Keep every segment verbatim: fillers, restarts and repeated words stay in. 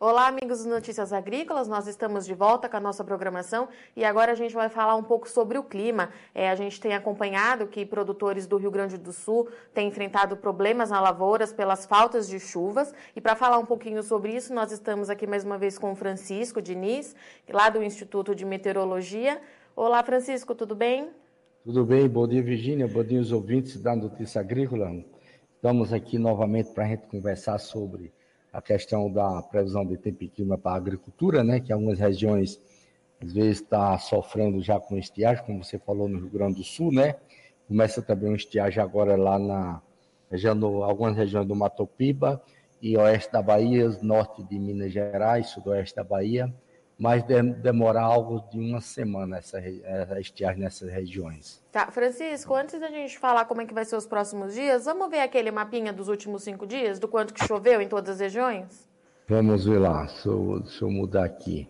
Olá, amigos do Notícias Agrícolas, nós estamos de volta com a nossa programação e agora a gente vai falar um pouco sobre o clima. É, a gente tem acompanhado que produtores do Rio Grande do Sul têm enfrentado problemas nas lavouras pelas faltas de chuvas e para falar um pouquinho sobre isso, nós estamos aqui mais uma vez com o Francisco Diniz, lá do Instituto de Meteorologia. Olá, Francisco, tudo bem? Tudo bem, bom dia, Virgínia, bom dia os ouvintes da Notícia Agrícola. Estamos aqui novamente para a gente conversar sobre a questão da previsão de tempo e clima para a agricultura, né? Que algumas regiões, às vezes, está sofrendo já com estiagem, como você falou no Rio Grande do Sul, né? Começa também um estiagem agora lá na região, no, algumas regiões do Mato Piba e oeste da Bahia, norte de Minas Gerais, sudoeste da Bahia, mas de, demorar algo de uma semana essa, essa estiagem nessas regiões. Tá, Francisco, antes da gente falar como é que vai ser os próximos dias, vamos ver aquele mapinha dos últimos cinco dias, do quanto que choveu em todas as regiões? Vamos ver lá, deixa eu, deixa eu mudar aqui.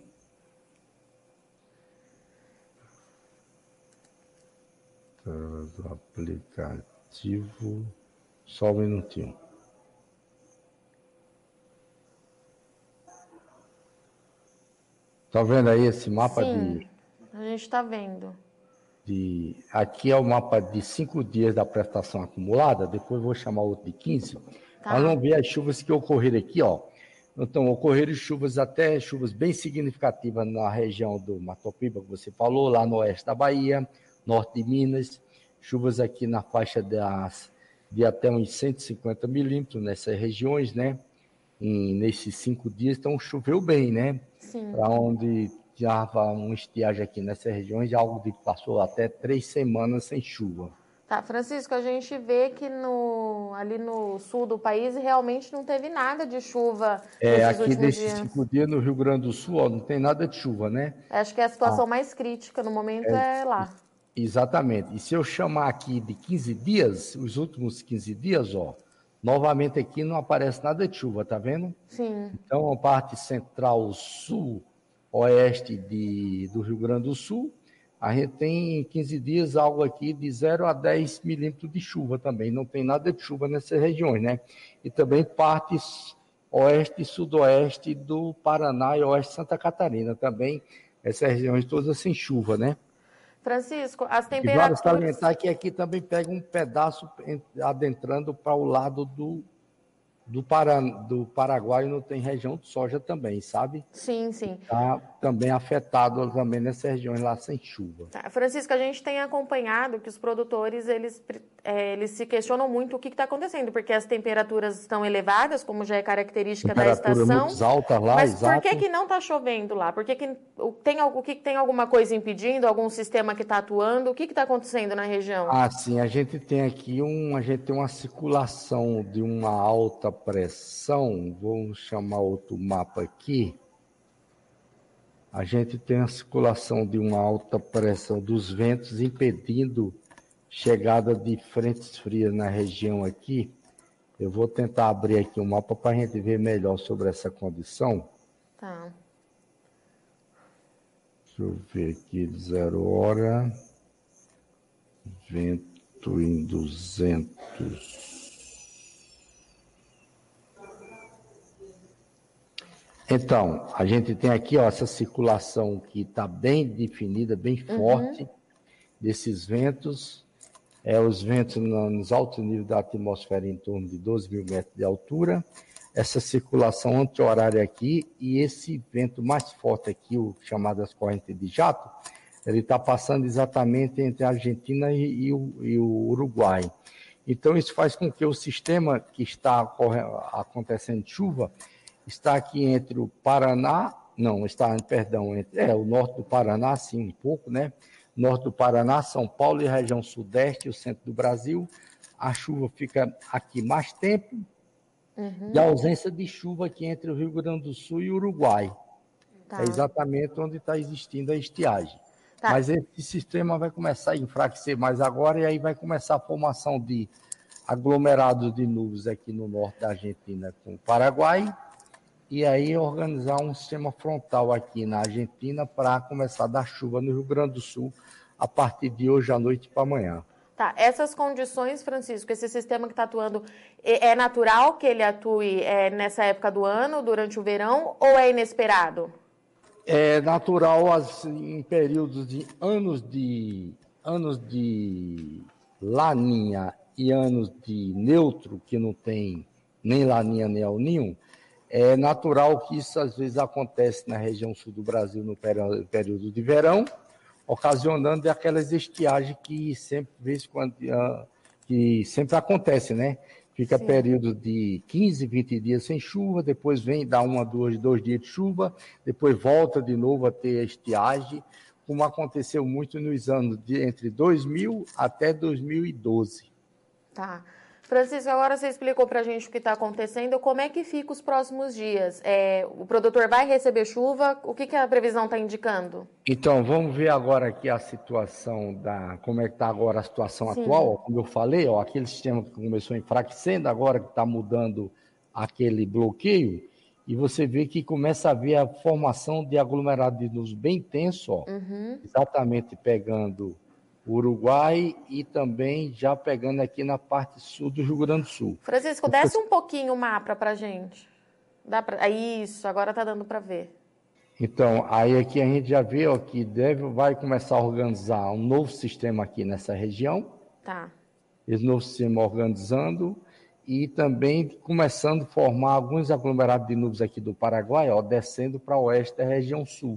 Do aplicativo, só um minutinho. Tá vendo aí esse mapa? Sim, de... a gente está vendo. De... Aqui é o mapa de cinco dias da prestação acumulada, depois vou chamar outro de quinze. Tá. Nós vamos ver as chuvas que ocorreram aqui, ó. Então, ocorreram chuvas até, chuvas bem significativas na região do Mato Piba, que você falou, lá no oeste da Bahia, norte de Minas, chuvas aqui na faixa das, de até uns cento e cinquenta milímetros nessas regiões, né? E nesses cinco dias, então choveu bem, né? Sim. Para onde estava um estiagem aqui nessas regiões, algo de passou até três semanas sem chuva. Tá, Francisco, a gente vê que no, ali no sul do país realmente não teve nada de chuva é, nesses aqui últimos desses dias. cinco dias no Rio Grande do Sul, ó, não tem nada de chuva, né? Acho que a situação ah, mais crítica no momento é, é lá. Exatamente. E se eu chamar aqui de quinze dias, os últimos quinze dias, ó, novamente aqui não aparece nada de chuva, tá vendo? Sim. Então, a parte central, sul, oeste de, do Rio Grande do Sul, a gente tem em quinze dias algo aqui de zero a dez milímetros de chuva também. Não tem nada de chuva nessas regiões, né? E também partes oeste e sudoeste do Paraná e oeste de Santa Catarina também. Essas regiões todas sem chuva, né? Francisco, as E vale temperaturas... salientar que aqui também pega um pedaço adentrando para o lado do, do, Paran... do Paraguai, não tem região de soja também, sabe? Sim, sim. Está também afetado também nessas regiões lá sem chuva. Tá. Francisco, a gente tem acompanhado que os produtores, eles, é, eles se questionam muito o que está acontecendo, porque as temperaturas estão elevadas, como já é característica da estação. Muito alta lá, mas exato. por que, que não está chovendo lá? Por que, que tem, algo, que tem alguma coisa impedindo, algum sistema que está atuando? O que está acontecendo na região? Ah, sim, a gente tem aqui um, a gente tem uma circulação de uma alta pressão, vamos chamar outro mapa aqui. A gente tem a circulação de uma alta pressão dos ventos impedindo chegada de frentes frias na região aqui. Eu vou tentar abrir aqui o mapa para a gente ver melhor sobre essa condição. Tá. Deixa eu ver aqui, zero hora, vento em duzentos. Então, a gente tem aqui ó, essa circulação que está bem definida, bem forte, uhum. desses ventos. É, os ventos nos altos níveis da atmosfera em torno de doze mil metros de altura. Essa circulação anti-horária aqui e esse vento mais forte aqui, o chamado as correntes de jato, ele está passando exatamente entre a Argentina e, e, o, e o Uruguai. Então, isso faz com que o sistema que está acontecendo de chuva está aqui entre o Paraná, não, está, perdão, entre, é, o norte do Paraná, sim, um pouco, né? Norte do Paraná, São Paulo e região sudeste e o centro do Brasil. A chuva fica aqui mais tempo, uhum. e a ausência de chuva aqui entre o Rio Grande do Sul e o Uruguai. Tá. É exatamente onde está existindo a estiagem. Tá. Mas esse sistema vai começar a enfraquecer mais agora e aí vai começar a formação de aglomerados de nuvens aqui no norte da Argentina com o Paraguai, e aí organizar um sistema frontal aqui na Argentina para começar a dar chuva no Rio Grande do Sul a partir de hoje à noite para amanhã. Tá, essas condições, Francisco, esse sistema que está atuando, é natural que ele atue é, nessa época do ano, durante o verão, ou é inesperado? É natural assim, em períodos de anos de anos de laninha e anos de neutro, que não tem nem laninha nem el ninho, é natural que isso às vezes acontece na região sul do Brasil no período de verão, ocasionando aquelas estiagens que sempre, vez quando, que sempre acontece, né? Fica Sim. período de quinze, vinte dias sem chuva, depois vem, dá uma, duas, dois dias de chuva, depois volta de novo a ter a estiagem, como aconteceu muito nos anos de entre dois mil até dois mil e doze. Tá. Francisco, agora você explicou para a gente o que está acontecendo, como é que fica os próximos dias? É, o produtor vai receber chuva? O que, que a previsão está indicando? Então, vamos ver agora aqui a situação da... Como é que está agora a situação Sim. atual? Como eu falei, ó, aquele sistema que começou enfraquecendo, agora que está mudando aquele bloqueio, e você vê que começa a haver a formação de aglomerado de nuvens bem intenso, ó, uhum. exatamente pegando o Uruguai e também já pegando aqui na parte sul do Rio Grande do Sul. Francisco, desce um pouquinho o mapa para a gente. Dá pra... Isso, agora está dando para ver. Então, aí aqui a gente já vê ó, que deve, vai começar a organizar um novo sistema aqui nessa região. Tá. Esse novo sistema organizando e também começando a formar alguns aglomerados de nuvens aqui do Paraguai, ó, descendo para o oeste da região sul.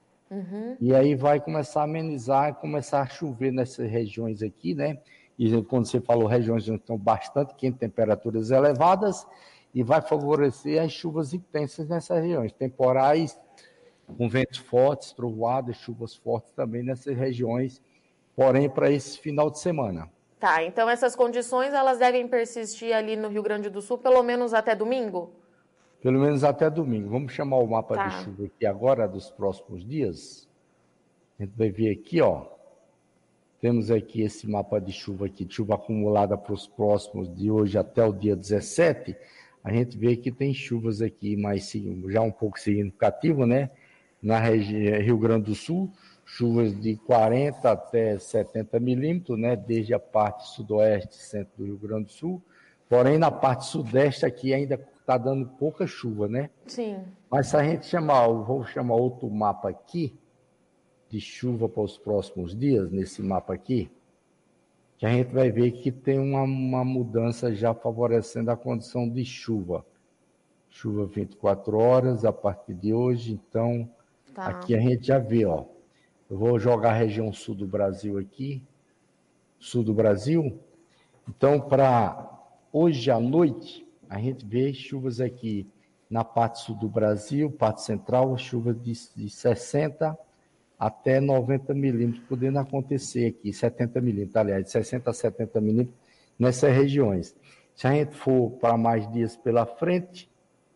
Uhum. E aí vai começar a amenizar, começar a chover nessas regiões aqui, né? E quando você falou regiões onde estão bastante quentes, temperaturas elevadas, e vai favorecer as chuvas intensas nessas regiões, temporais, com ventos fortes, trovoadas, chuvas fortes também nessas regiões, porém para esse final de semana. Tá, então essas condições elas devem persistir ali no Rio Grande do Sul pelo menos até domingo? Pelo menos até domingo. Vamos chamar o mapa tá. de chuva aqui agora dos próximos dias. A gente vai ver aqui, ó. Temos aqui esse mapa de chuva aqui, de chuva acumulada para os próximos de hoje até o dia dezessete. A gente vê que tem chuvas aqui mais já um pouco significativo, né? Na região Rio Grande do Sul, chuvas de quarenta até setenta milímetros, né? Desde a parte sudoeste, centro do Rio Grande do Sul. Porém, na parte sudeste aqui ainda está dando pouca chuva, né? Sim. Mas se a gente chamar, vou chamar outro mapa aqui, de chuva para os próximos dias, nesse mapa aqui, que a gente vai ver que tem uma, uma mudança já favorecendo a condição de chuva. Chuva vinte e quatro horas a partir de hoje, então tá. Aqui a gente já vê, ó. Eu vou jogar a região sul do Brasil aqui, sul do Brasil. Então, para hoje à noite, a gente vê chuvas aqui na parte sul do Brasil, parte central, chuvas de, de sessenta até noventa milímetros, podendo acontecer aqui, setenta milímetros, aliás, de sessenta a setenta milímetros nessas regiões. Se a gente for para mais dias pela frente,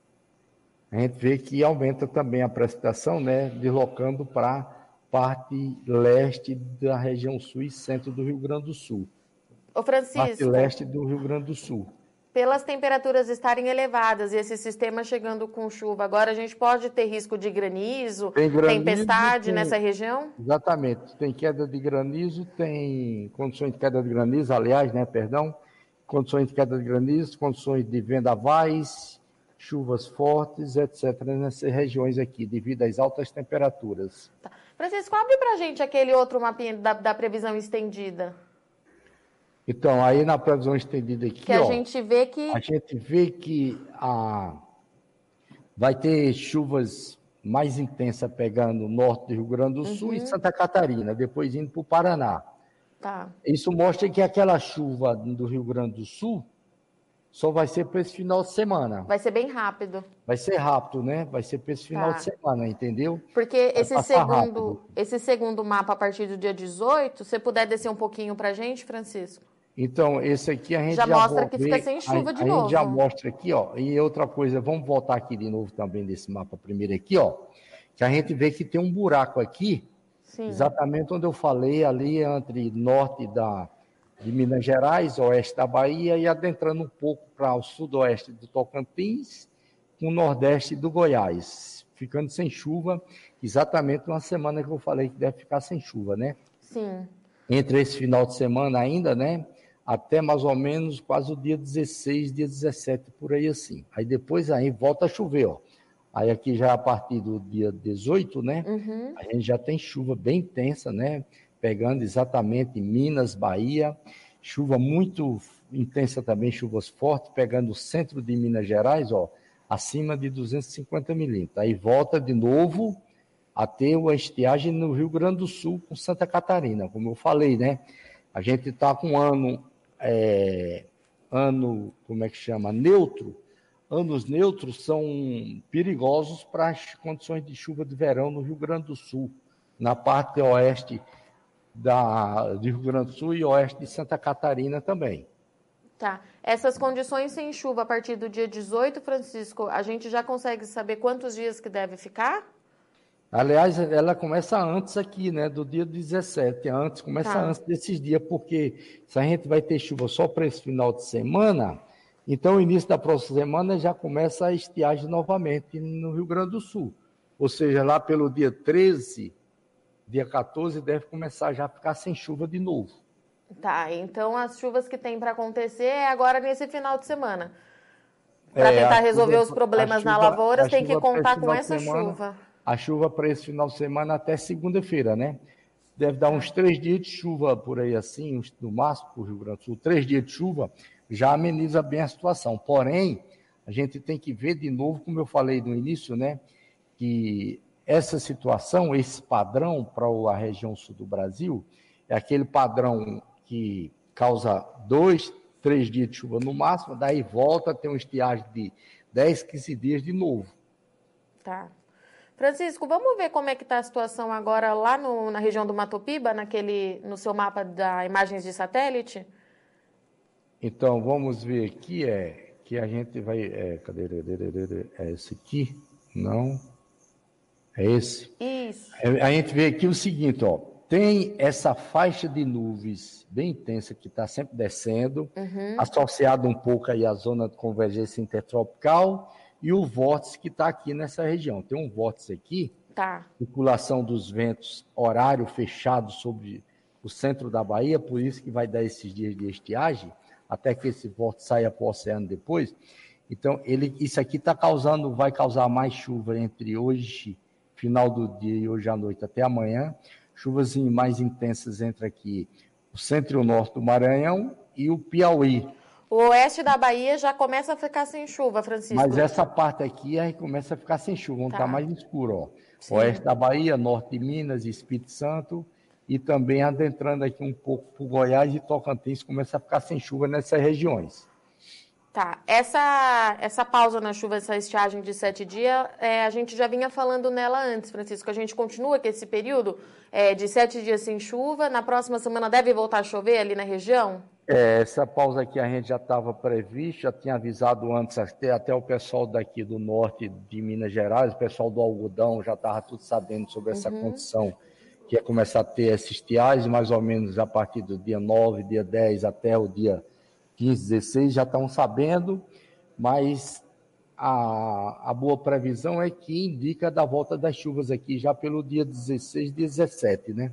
a gente vê que aumenta também a precipitação, né, deslocando para parte leste da região sul e centro do Rio Grande do Sul. Ô Francisco, parte leste do Rio Grande do Sul. Pelas temperaturas estarem elevadas e esse sistema chegando com chuva, agora a gente pode ter risco de granizo, tem granizo tempestade tem, nessa região? Exatamente, tem queda de granizo, tem condições de queda de granizo, aliás, né, perdão, condições de queda de granizo, condições de vendavais, chuvas fortes, etcétera, nessas regiões aqui, devido às altas temperaturas. Tá. Francisco, abre para a gente aquele outro mapinha da, da previsão estendida. Então, aí na previsão estendida aqui, que a ó, gente vê que a gente vê que a, vai ter chuvas mais intensas pegando o norte do Rio Grande do Sul uhum. e Santa Catarina, depois indo para o Paraná. Tá. Isso mostra que aquela chuva do Rio Grande do Sul só vai ser para esse final de semana. Vai ser bem rápido. Vai ser rápido, né? Vai ser para esse final tá. de semana, entendeu? Porque esse segundo, esse segundo mapa, a partir do dia dezoito, se você puder descer um pouquinho para a gente, Francisco. Então, esse aqui a gente já, já mostra que ver, fica sem chuva a, de a novo. A gente já mostra aqui, ó. E outra coisa, vamos voltar aqui de novo também nesse mapa primeiro aqui, ó. Que a gente vê que tem um buraco aqui, Sim. exatamente onde eu falei, ali entre norte da, de Minas Gerais, oeste da Bahia, e adentrando um pouco para o sudoeste do Tocantins, com o nordeste do Goiás, ficando sem chuva, exatamente uma semana que eu falei que deve ficar sem chuva, né? Sim. entre esse final de semana ainda, né? Até mais ou menos quase o dia dezesseis, dia dezessete, por aí assim. Aí depois aí volta a chover, ó. Aí aqui já a partir do dia dezoito, né? Uhum. A gente já tem chuva bem intensa, né? Pegando exatamente Minas, Bahia, chuva muito intensa também, chuvas fortes, pegando o centro de Minas Gerais, ó, acima de duzentos e cinquenta milímetros. Aí volta de novo a ter uma estiagem no Rio Grande do Sul com Santa Catarina, como eu falei, né? A gente está com um ano, é, ano, como é que chama? Neutro. Anos neutros são perigosos para as condições de chuva de verão no Rio Grande do Sul, na parte oeste da, do Rio Grande do Sul e oeste de Santa Catarina também. Tá. Essas condições sem chuva a partir do dia dezoito, Francisco, a gente já consegue saber quantos dias que deve ficar? Aliás, ela começa antes aqui, né, do dia dezessete, antes, começa Tá. antes desses dias, porque se a gente vai ter chuva só para esse final de semana, então o início da próxima semana já começa a estiagem novamente no Rio Grande do Sul. Ou seja, lá pelo dia treze, dia quatorze, deve começar já a ficar sem chuva de novo. Tá, então as chuvas que tem para acontecer é agora nesse final de semana. Para É, tentar a resolver chuva, os problemas a na chuva, lavoura, a tem que chuva para esse contar com final de essa semana, chuva. a chuva para esse final de semana até segunda-feira, né? Deve dar uns três dias de chuva por aí assim, no máximo para o Rio Grande do Sul, três dias de chuva já ameniza bem a situação. Porém, a gente tem que ver de novo, como eu falei no início, né? Que essa situação, esse padrão para a região sul do Brasil, é aquele padrão que causa dois, três dias de chuva no máximo, daí volta a ter uma estiagem de dez, quinze dias de novo. Tá. Francisco, vamos ver como é que está a situação agora lá no, na região do Mato Piba, naquele, no seu mapa da imagens de satélite? Então, vamos ver aqui, é que a gente vai... É, cadê? É esse aqui? Não. É esse? Isso. A gente vê aqui o seguinte, ó. Tem essa faixa de nuvens bem intensa que está sempre descendo, uhum. associado um pouco aí à zona de convergência intertropical e o vórtice que está aqui nessa região. Tem um vórtice aqui, tá. circulação dos ventos, horário fechado sobre o centro da Bahia, por isso que vai dar esses dias de estiagem, até que esse vórtice saia para o oceano depois. Então, ele, isso aqui está causando, vai causar mais chuva entre hoje, final do dia e hoje à noite até amanhã, chuvas mais intensas entre aqui o centro e o norte do Maranhão e o Piauí. O oeste da Bahia já começa a ficar sem chuva, Francisco. Mas essa parte aqui aí começa a ficar sem chuva, onde está tá mais escuro, ó. Sim. Oeste da Bahia, norte de Minas e Espírito Santo, e também adentrando aqui um pouco para o Goiás e Tocantins, começa a ficar sem chuva nessas regiões. Tá, essa, essa pausa na chuva, essa estiagem de sete dias, é, a gente já vinha falando nela antes, Francisco. A gente continua com esse período é, de sete dias sem chuva. Na próxima semana deve voltar a chover ali na região? É, essa pausa aqui a gente já estava previsto, já tinha avisado antes, até, até o pessoal daqui do norte de Minas Gerais, o pessoal do algodão já estava tudo sabendo sobre essa uhum. condição, que ia começar a ter essa estiagem, mais ou menos a partir do dia nove, dia dez até o dia quinze, dezesseis, já estão sabendo, mas a, a boa previsão é que indica da volta das chuvas aqui já pelo dia dezesseis, dezessete, né?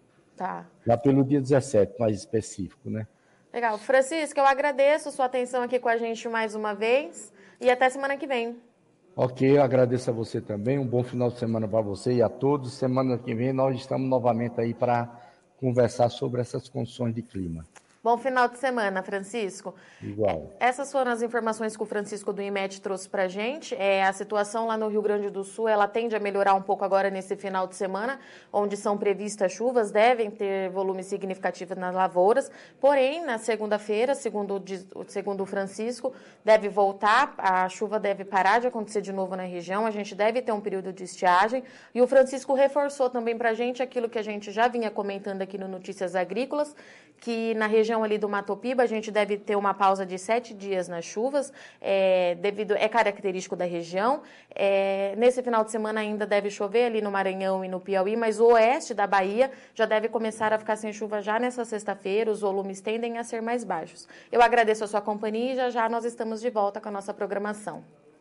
Tá. Já pelo dia dezessete, mais específico, né? Legal. Francisco, eu agradeço a sua atenção aqui com a gente mais uma vez e até semana que vem. Ok, eu agradeço a você também, um bom final de semana para você e a todos. Semana que vem nós estamos novamente aí para conversar sobre essas condições de clima. Bom final de semana, Francisco. Igual. Essas foram as informações que o Francisco do IMET trouxe para a gente. É, a situação lá no Rio Grande do Sul, ela tende a melhorar um pouco agora nesse final de semana, onde são previstas chuvas, devem ter volume significativo nas lavouras. Porém, na segunda-feira, segundo, segundo o Francisco, deve voltar, a chuva deve parar de acontecer de novo na região, a gente deve ter um período de estiagem. E o Francisco reforçou também para a gente aquilo que a gente já vinha comentando aqui no Notícias Agrícolas, que na região ali do Mato Piba a gente deve ter uma pausa de sete dias nas chuvas, é, devido, é característico da região. É, nesse final de semana ainda deve chover ali no Maranhão e no Piauí, mas o oeste da Bahia já deve começar a ficar sem chuva já nessa sexta-feira, os volumes tendem a ser mais baixos. Eu agradeço a sua companhia e já já nós estamos de volta com a nossa programação.